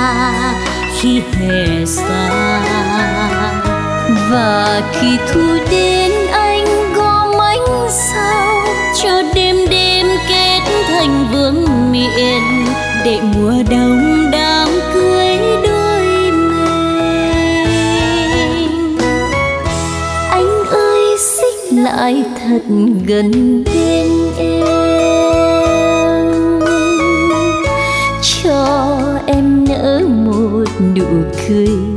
khi hè xa. Và khi thu đến anh gom ánh sao cho đêm đêm kết thành vương miện, để mùa đông đám cưới đôi mình. Anh ơi xích lại thật gần bên em, cho em nở một nụ cười